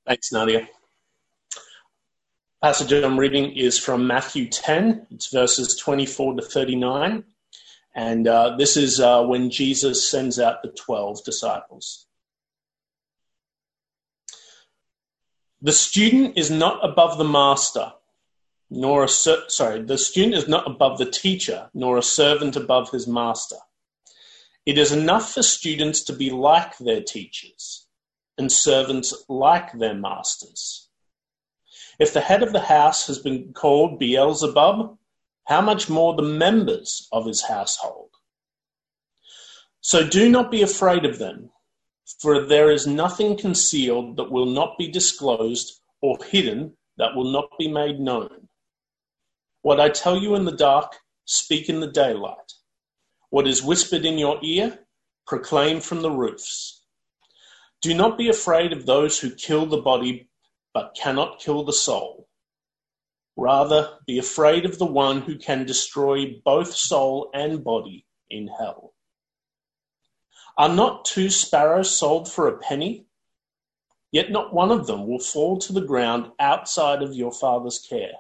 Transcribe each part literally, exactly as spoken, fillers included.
Thanks, Nadia. Passage I'm reading is from Matthew ten. It's verses twenty-four to thirty-nine. And uh, this is uh, when Jesus sends out the twelve disciples. The student is not above the master, nor a ser- sorry, the student is not above the teacher, nor a servant above his master. It is enough for students to be like their teachers, and servants like their masters. If the head of the house has been called Beelzebub, how much more the members of his household? So do not be afraid of them, for there is nothing concealed that will not be disclosed, or hidden that will not be made known. What I tell you in the dark, speak in the daylight. What is whispered in your ear, proclaim from the roofs. Do not be afraid of those who kill the body but cannot kill the soul. Rather, be afraid of the one who can destroy both soul and body in hell. Are not two sparrows sold for a penny? Yet not one of them will fall to the ground outside of your Father's care.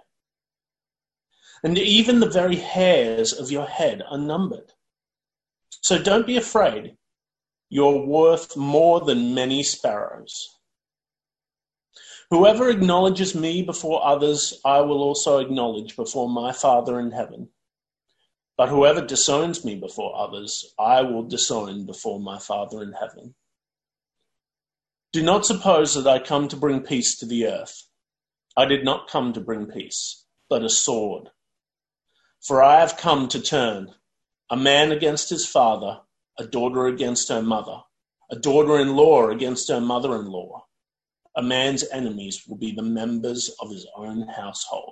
And even the very hairs of your head are numbered. So don't be afraid. You're worth more than many sparrows. Whoever acknowledges me before others, I will also acknowledge before my Father in heaven. But whoever disowns me before others, I will disown before my Father in heaven. Do not suppose that I come to bring peace to the earth. I did not come to bring peace, but a sword. For I have come to turn a man against his father, a daughter against her mother, a daughter-in-law against her mother-in-law. A man's enemies will be the members of his own household.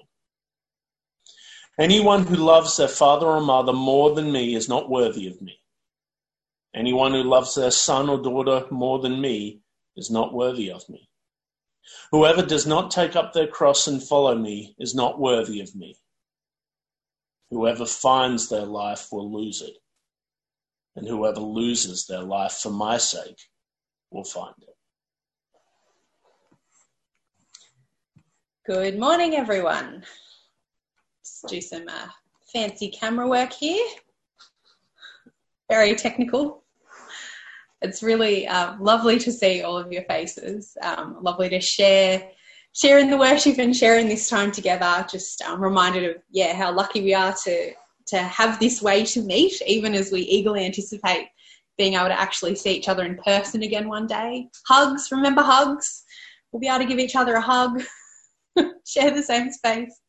Anyone who loves their father or mother more than me is not worthy of me. Anyone who loves their son or daughter more than me is not worthy of me. Whoever does not take up their cross and follow me is not worthy of me. Whoever finds their life will lose it, and whoever loses their life for my sake will find it. Good morning, everyone. Let's do some uh, fancy camera work here. Very technical. It's really uh, lovely to see all of your faces. Um, lovely to share, share in the worship and share in this time together. Just um, reminded of, yeah, how lucky we are to, to have this way to meet, even as we eagerly anticipate being able to actually see each other in person again one day. Hugs, remember hugs? We'll be able to give each other a hug. Share the same space.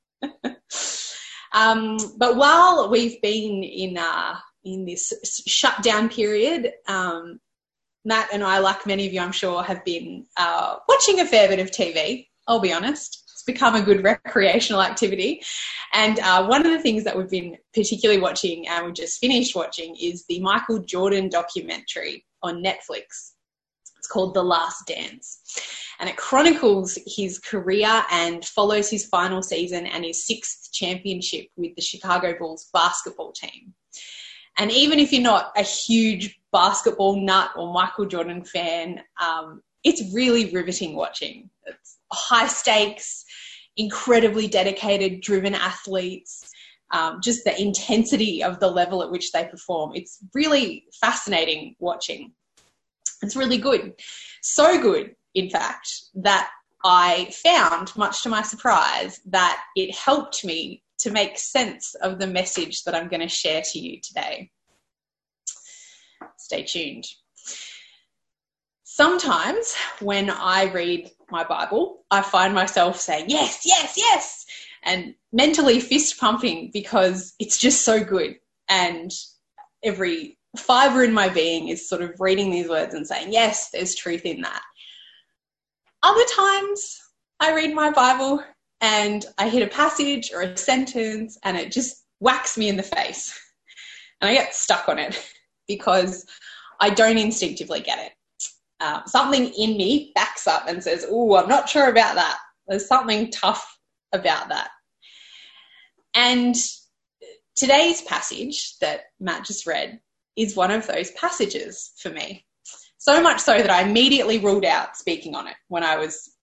um, but while we've been in uh, in this shutdown period, um, Matt and I, like many of you I'm sure, have been uh, watching a fair bit of T V, I'll be honest. It's become a good recreational activity. And uh, one of the things that we've been particularly watching, and we've just finished watching, is the Michael Jordan documentary on Netflix. It's called The Last Dance. And it chronicles his career and follows his final season and his sixth championship with the Chicago Bulls basketball team. And even if you're not a huge basketball nut or Michael Jordan fan, um, it's really riveting watching. It's high stakes, incredibly dedicated, driven athletes, um, just the intensity of the level at which they perform. It's really fascinating watching. It's really good. So good, in fact, that I found, much to my surprise, that it helped me to make sense of the message that I'm going to share to you today. Stay tuned. Sometimes when I read my Bible, I find myself saying, yes, yes, yes, and mentally fist pumping because it's just so good. And every fibre in my being is sort of reading these words and saying, yes, there's truth in that. Other times I read my Bible and I hit a passage or a sentence and it just whacks me in the face and I get stuck on it because I don't instinctively get it. Um, something in me backs up and says, oh, I'm not sure about that. There's something tough about that. And today's passage that Matt just read is one of those passages for me. So much so that I immediately ruled out speaking on it when I was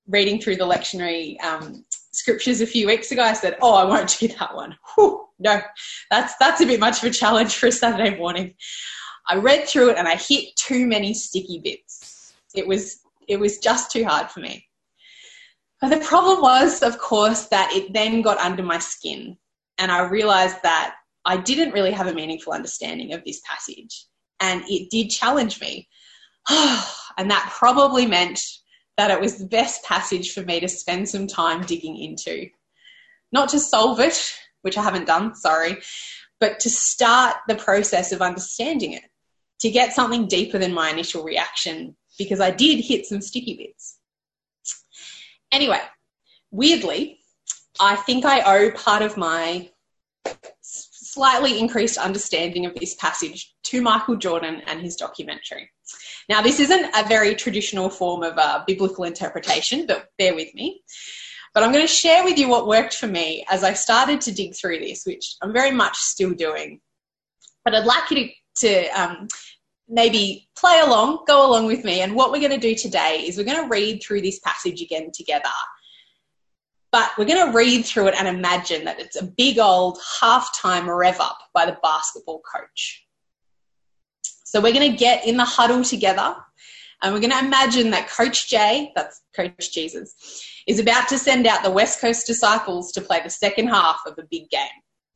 reading through the lectionary um, scriptures a few weeks ago, I said, oh, I won't do that one. Whew, no, that's that's a bit much of a challenge for a Saturday morning. I read through it and I hit too many sticky bits. It was it was just too hard for me. But the problem was, of course, that it then got under my skin, and I realised that I didn't really have a meaningful understanding of this passage, and it did challenge me. And that probably meant that it was the best passage for me to spend some time digging into. Not to solve it, which I haven't done, sorry, but to start the process of understanding it, to get something deeper than my initial reaction, because I did hit some sticky bits. Anyway, weirdly, I think I owe part of my slightly increased understanding of this passage to Michael Jordan and his documentary. Now, this isn't a very traditional form of uh, biblical interpretation, but bear with me. But I'm going to share with you what worked for me as I started to dig through this, which I'm very much still doing. But I'd like you to, to um, maybe play along, go along with me. And what we're going to do today is we're going to read through this passage again together. But we're going to read through it and imagine that it's a big old halftime rev up by the basketball coach. So we're going to get in the huddle together and we're going to imagine that Coach J, that's Coach Jesus, is about to send out the West Coast disciples to play the second half of a big game.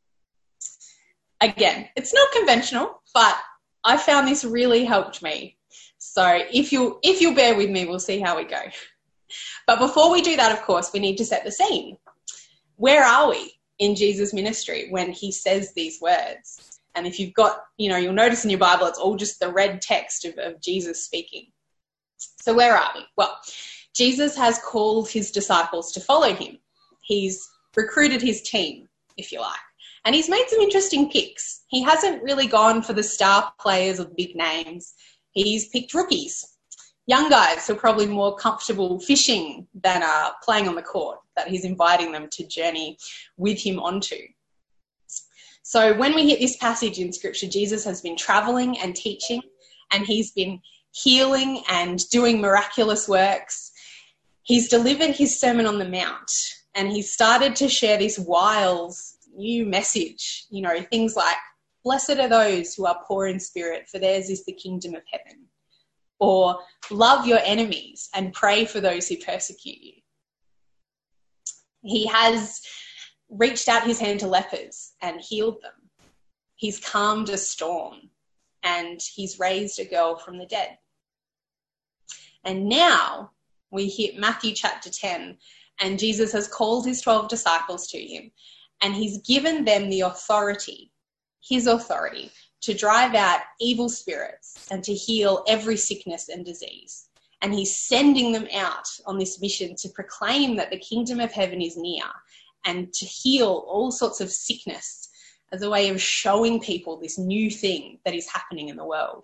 Again, it's not conventional, but I found this really helped me. So if you'll, if you'll bear with me, we'll see how we go. But before we do that, of course, we need to set the scene. Where are we in Jesus' ministry when he says these words? And if you've got, you know, you'll notice in your Bible, it's all just the red text of, of Jesus speaking. So where are we? Well, Jesus has called his disciples to follow him. He's recruited his team, if you like. And he's made some interesting picks. He hasn't really gone for the star players or the big names. He's picked rookies, young guys who are probably more comfortable fishing than uh, playing on the court, that he's inviting them to journey with him onto. So when we hit this passage in Scripture, Jesus has been travelling and teaching, and he's been healing and doing miraculous works. He's delivered his Sermon on the Mount, and he's started to share this wild new message, you know, things like, blessed are those who are poor in spirit, for theirs is the kingdom of heaven. Or love your enemies and pray for those who persecute you. He has reached out his hand to lepers and healed them. He's calmed a storm and he's raised a girl from the dead. And now we hit Matthew chapter ten, and Jesus has called his twelve disciples to him, and he's given them the authority, his authority, to drive out evil spirits and to heal every sickness and disease. And he's sending them out on this mission to proclaim that the kingdom of heaven is near and to heal all sorts of sickness as a way of showing people this new thing that is happening in the world.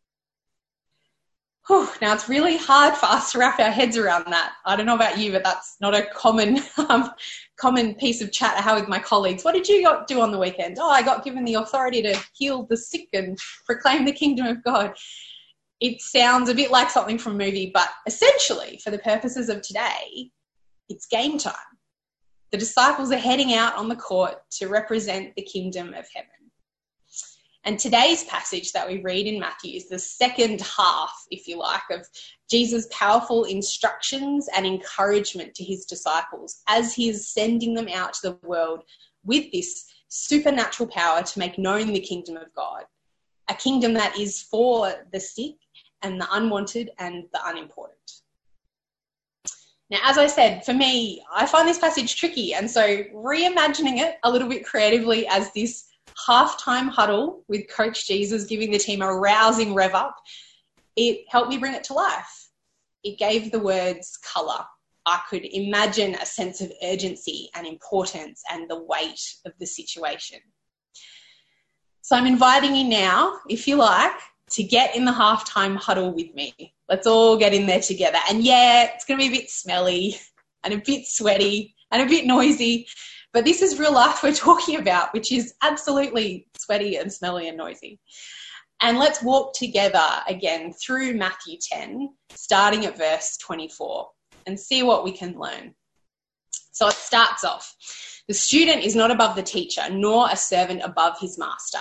Whew, now, it's really hard for us to wrap our heads around that. I don't know about you, but that's not a common um, common piece of chat I have with my colleagues. What did you got, do on the weekend? Oh, I got given the authority to heal the sick and proclaim the kingdom of God. It sounds a bit like something from a movie, but essentially, for the purposes of today, it's game time. The disciples are heading out on the court to represent the kingdom of heaven. And today's passage that we read in Matthew is the second half, if you like, of Jesus' powerful instructions and encouragement to his disciples as he is sending them out to the world with this supernatural power to make known the kingdom of God, a kingdom that is for the sick and the unwanted and the unimportant. Now, as I said, for me, I find this passage tricky, and so reimagining it a little bit creatively as this halftime huddle with Coach Jesus giving the team a rousing rev up, it helped me bring it to life. It gave the words colour. I could imagine a sense of urgency and importance and the weight of the situation. So I'm inviting you now, if you like, to get in the halftime huddle with me. Let's all get in there together. And yeah, it's going to be a bit smelly and a bit sweaty and a bit noisy, but this is real life we're talking about, which is absolutely sweaty and smelly and noisy. And let's walk together again through Matthew ten, starting at verse twenty-four. and see what we can learn. So it starts off. The student is not above the teacher, nor a servant above his master.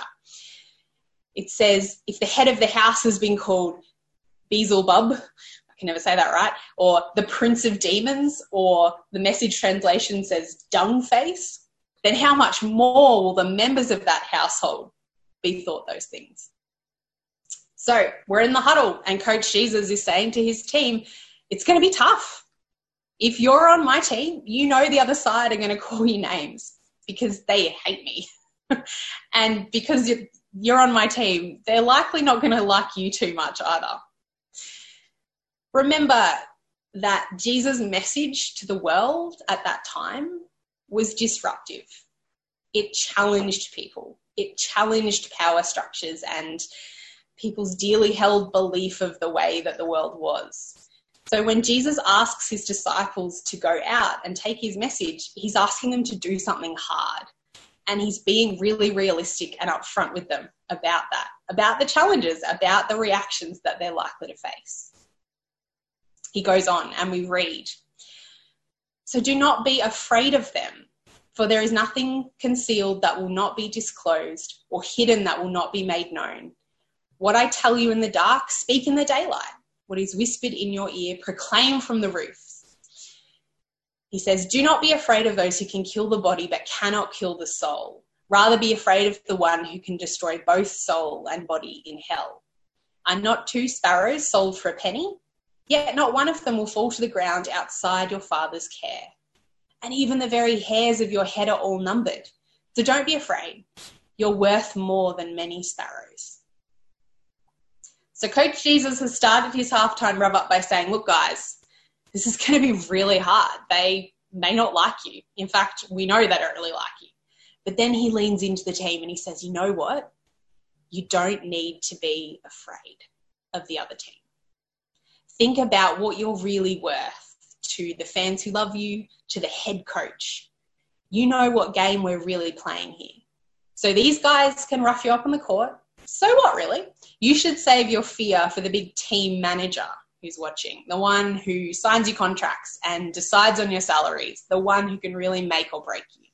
It says, if the head of the house has been called Beelzebub, I can never say that right, or the prince of demons, or the Message translation says dung face, then how much more will the members of that household be thought those things? So we're in the huddle, and Coach Jesus is saying to his team, it's going to be tough. If you're on my team, you know the other side are going to call you names because they hate me. And because you're on my team, they're likely not going to like you too much either. Remember that Jesus' message to the world at that time was disruptive. It challenged people. It challenged power structures and people's dearly held belief of the way that the world was. So when Jesus asks his disciples to go out and take his message, he's asking them to do something hard. And he's being really realistic and upfront with them about that, about the challenges, about the reactions that they're likely to face. He goes on and we read, so do not be afraid of them, for there is nothing concealed that will not be disclosed or hidden that will not be made known. What I tell you in the dark, speak in the daylight. What is whispered in your ear, proclaim from the roofs. He says, do not be afraid of those who can kill the body but cannot kill the soul. Rather be afraid of the one who can destroy both soul and body in hell. Are not two sparrows sold for a penny? Yet not one of them will fall to the ground outside your Father's care. And even the very hairs of your head are all numbered. So don't be afraid. You're worth more than many sparrows. So Coach Jesus has started his halftime rev up by saying, look, guys, this is going to be really hard. They may not like you. In fact, we know they don't really like you. But then he leans into the team and he says, you know what? You don't need to be afraid of the other team. Think about what you're really worth to the fans who love you, to the head coach. You know what game we're really playing here. So these guys can rough you up on the court. So what, really? You should save your fear for the big team manager who's watching, the one who signs your contracts and decides on your salaries, the one who can really make or break you.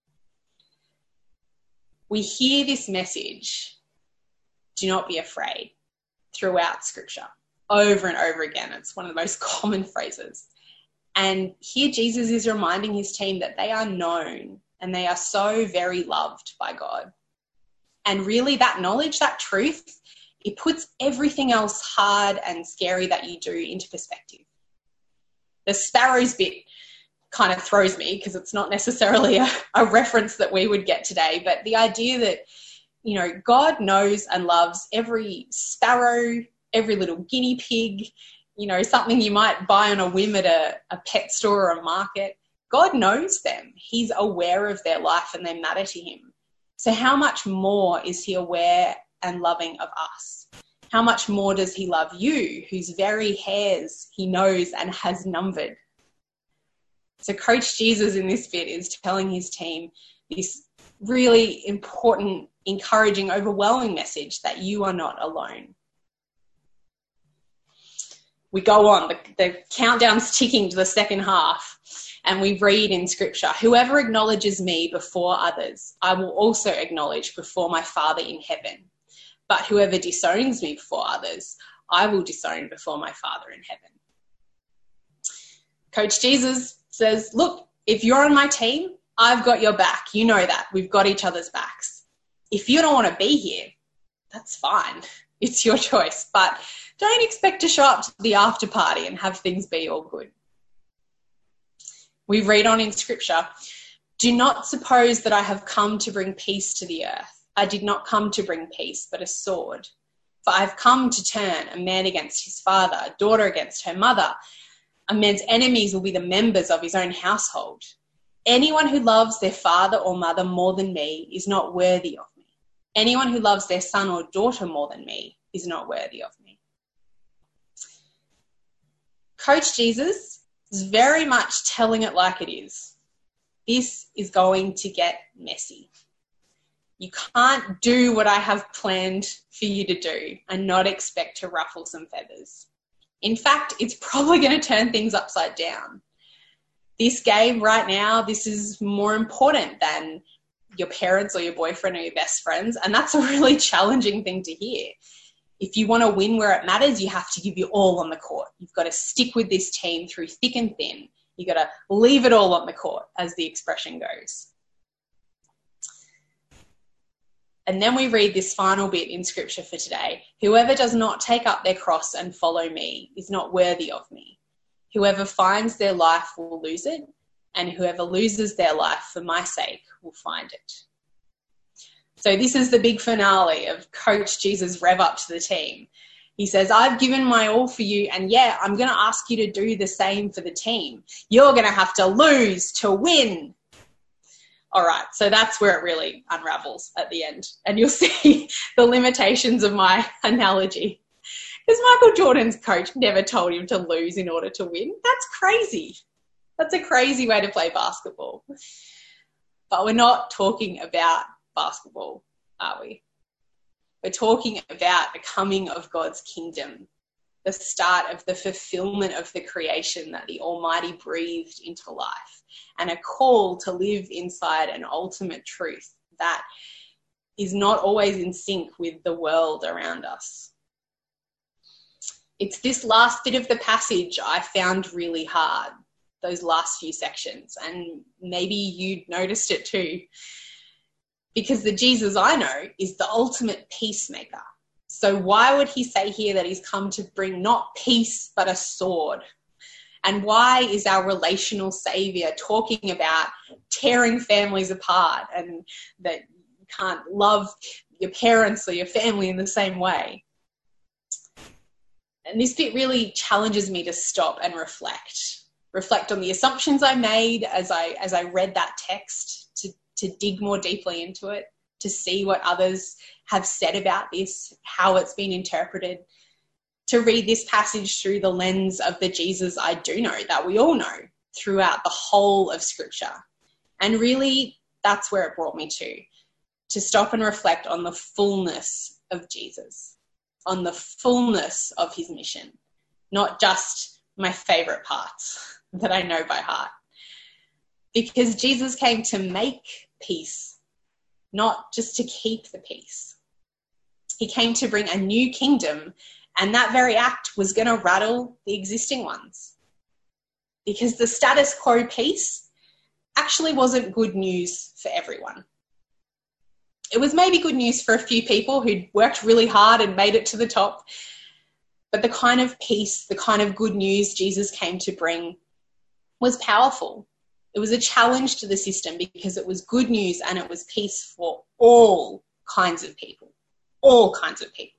We hear this message, do not be afraid, throughout Scripture, over and over again. It's one of the most common phrases. And here Jesus is reminding his team that they are known and they are so very loved by God. And really that knowledge, that truth, it puts everything else hard and scary that you do into perspective. The sparrows bit kind of throws me because it's not necessarily a, a reference that we would get today, but the idea that, you know, God knows and loves every sparrow, every little guinea pig, you know, something you might buy on a whim at a, a pet store or a market. God knows them. He's aware of their life and they matter to him. So how much more is he aware and loving of us? How much more does he love you, whose very hairs he knows and has numbered? So Coach Jesus in this bit is telling his team this really important, encouraging, overwhelming message that you are not alone. We go on, the, the countdown's ticking to the second half, and we read in Scripture, whoever acknowledges me before others, I will also acknowledge before my Father in heaven. But whoever disowns me before others, I will disown before my Father in heaven. Coach Jesus says, look, if you're on my team, I've got your back. You know that. We've got each other's backs. If you don't want to be here, that's fine. It's your choice. But don't expect to show up to the after party and have things be all good. We read on in Scripture, do not suppose that I have come to bring peace to the earth. I did not come to bring peace, but a sword. For I have come to turn a man against his father, a daughter against her mother. A man's enemies will be the members of his own household. Anyone who loves their father or mother more than me is not worthy of me. Anyone who loves their son or daughter more than me is not worthy of me. Coach Jesus is very much telling it like it is. This is going to get messy. You can't do what I have planned for you to do and not expect to ruffle some feathers. In fact, it's probably going to turn things upside down. This game right now, this is more important than your parents or your boyfriend or your best friends, and that's a really challenging thing to hear. If you want to win where it matters, you have to give your all on the court. You've got to stick with this team through thick and thin. You've got to leave it all on the court, as the expression goes. And then we read this final bit in scripture for today. Whoever does not take up their cross and follow me is not worthy of me. Whoever finds their life will lose it, and whoever loses their life for my sake will find it. So this is the big finale of Coach Jesus rev up to the team. He says, I've given my all for you, and yeah, I'm going to ask you to do the same for the team. You're going to have to lose to win. All right, so that's where it really unravels at the end. And you'll see the limitations of my analogy. Because Michael Jordan's coach never told him to lose in order to win. That's crazy. That's a crazy way to play basketball. But we're not talking about basketball, are we? We're talking about the coming of God's kingdom, the start of the fulfillment of the creation that the Almighty breathed into life, and a call to live inside an ultimate truth that is not always in sync with the world around us. It's this last bit of the passage I found really hard, those last few sections, and maybe you noticed it too, because the Jesus I know is the ultimate peacemaker. So why would he say here that he's come to bring not peace but a sword? And why is our relational saviour talking about tearing families apart and that you can't love your parents or your family in the same way? And this bit really challenges me to stop and reflect. Reflect on the assumptions I made as I as I read that text, to, to dig more deeply into it, to see what others have said about this, how it's been interpreted, to read this passage through the lens of the Jesus I do know, that we all know, throughout the whole of Scripture. And really, that's where it brought me to, to stop and reflect on the fullness of Jesus, on the fullness of his mission, not just my favourite parts that I know by heart. Because Jesus came to make peace, not just to keep the peace. He came to bring a new kingdom, and that very act was going to rattle the existing ones. Because the status quo peace actually wasn't good news for everyone. It was maybe good news for a few people who'd worked really hard and made it to the top. But the kind of peace, the kind of good news Jesus came to bring was powerful. It was a challenge to the system because it was good news and it was peace for all kinds of people, all kinds of people.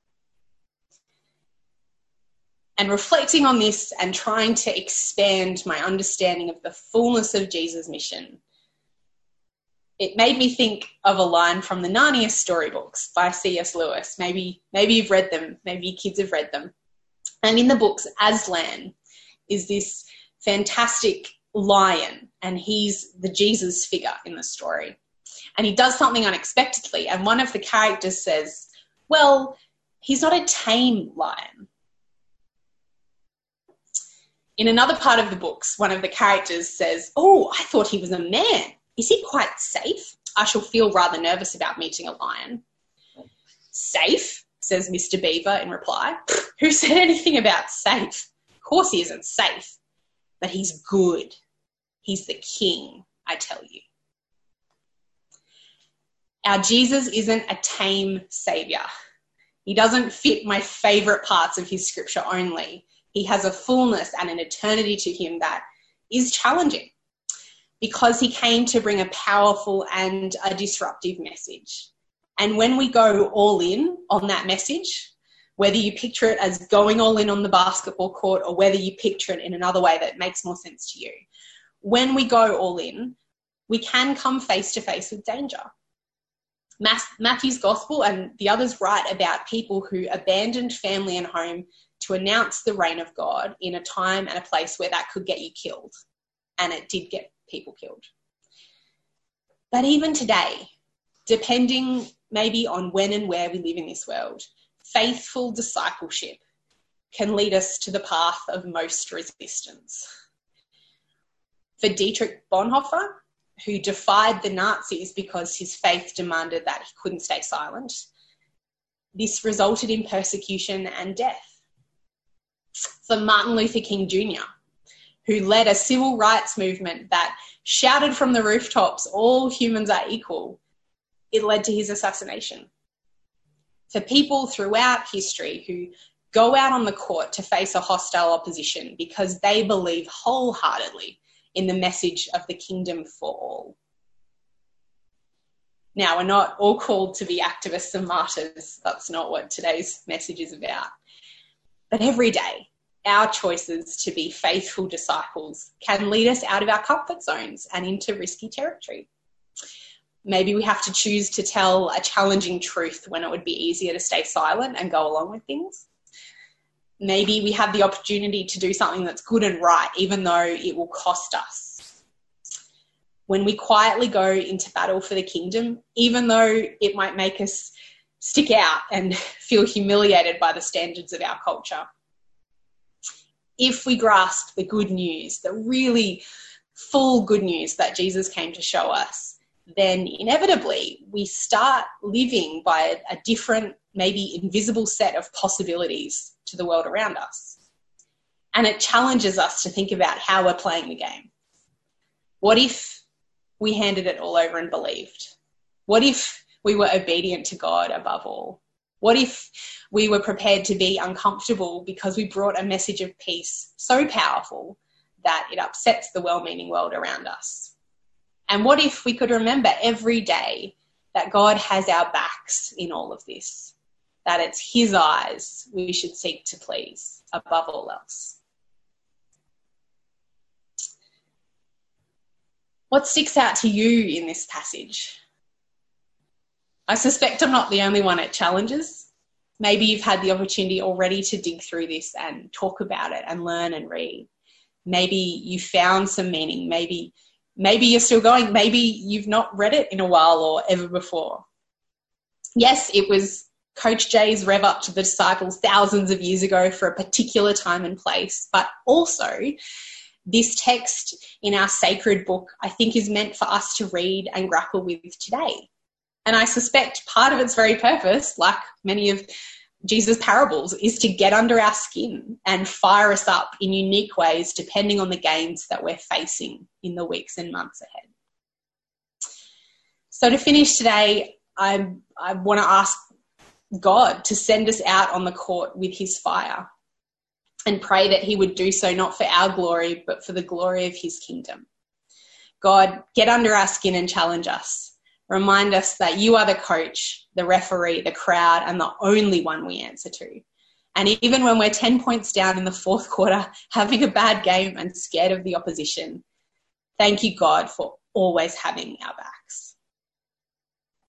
And reflecting on this and trying to expand my understanding of the fullness of Jesus' mission, it made me think of a line from the Narnia storybooks by C S Lewis. Maybe, maybe you've read them, maybe your kids have read them. And in the books, Aslan is this fantastic lion, and he's the Jesus figure in the story. And he does something unexpectedly, and one of the characters says, well, he's not a tame lion. In another part of the books, one of the characters says, oh, I thought he was a man. Is he quite safe? I shall feel rather nervous about meeting a lion. Safe, says Mister Beaver in reply. Who said anything about safe? Of course he isn't safe, but he's good. He's the king, I tell you. Our Jesus isn't a tame saviour. He doesn't fit my favourite parts of his scripture only. He has a fullness and an eternity to him that is challenging, because he came to bring a powerful and a disruptive message. And when we go all in on that message, whether you picture it as going all in on the basketball court or whether you picture it in another way that makes more sense to you, when we go all in, we can come face to face with danger. Matthew's gospel and the others write about people who abandoned family and home to announce the reign of God in a time and a place where that could get you killed. And it did get people killed. But even today, depending maybe on when and where we live in this world, faithful discipleship can lead us to the path of most resistance. For Dietrich Bonhoeffer, who defied the Nazis because his faith demanded that he couldn't stay silent, this resulted in persecution and death. For Martin Luther King Junior, who led a civil rights movement that shouted from the rooftops, all humans are equal, it led to his assassination. For people throughout history who go out on the court to face a hostile opposition because they believe wholeheartedly in the message of the kingdom for all. Now, we're not all called to be activists and martyrs. That's not what today's message is about. But every day, our choices to be faithful disciples can lead us out of our comfort zones and into risky territory. Maybe we have to choose to tell a challenging truth when it would be easier to stay silent and go along with things. Maybe we have the opportunity to do something that's good and right, even though it will cost us. When we quietly go into battle for the kingdom, even though it might make us stick out and feel humiliated by the standards of our culture. If we grasp the good news, the really full good news that Jesus came to show us, then inevitably we start living by a, a different, maybe invisible set of possibilities to the world around us. And it challenges us to think about how we're playing the game. What if we handed it all over and believed? What if we were obedient to God above all? What if we were prepared to be uncomfortable because we brought a message of peace so powerful that it upsets the well-meaning world around us? And what if we could remember every day that God has our backs in all of this, that it's his eyes we should seek to please above all else? What sticks out to you in this passage? I suspect I'm not the only one it challenges. Maybe you've had the opportunity already to dig through this and talk about it and learn and read. Maybe you found some meaning. Maybe, maybe you're still going. Maybe you've not read it in a while or ever before. Yes, it was Coach Jay's rev up to the disciples thousands of years ago for a particular time and place, but also this text in our sacred book, I think, is meant for us to read and grapple with today. And I suspect part of its very purpose, like many of Jesus' parables, is to get under our skin and fire us up in unique ways depending on the games that we're facing in the weeks and months ahead. So to finish today, I, I want to ask God to send us out on the court with his fire and pray that he would do so not for our glory, but for the glory of his kingdom. God, get under our skin and challenge us. Remind us that you are the coach, the referee, the crowd, and the only one we answer to. And even when we're ten points down in the fourth quarter, having a bad game and scared of the opposition, thank you, God, for always having our back.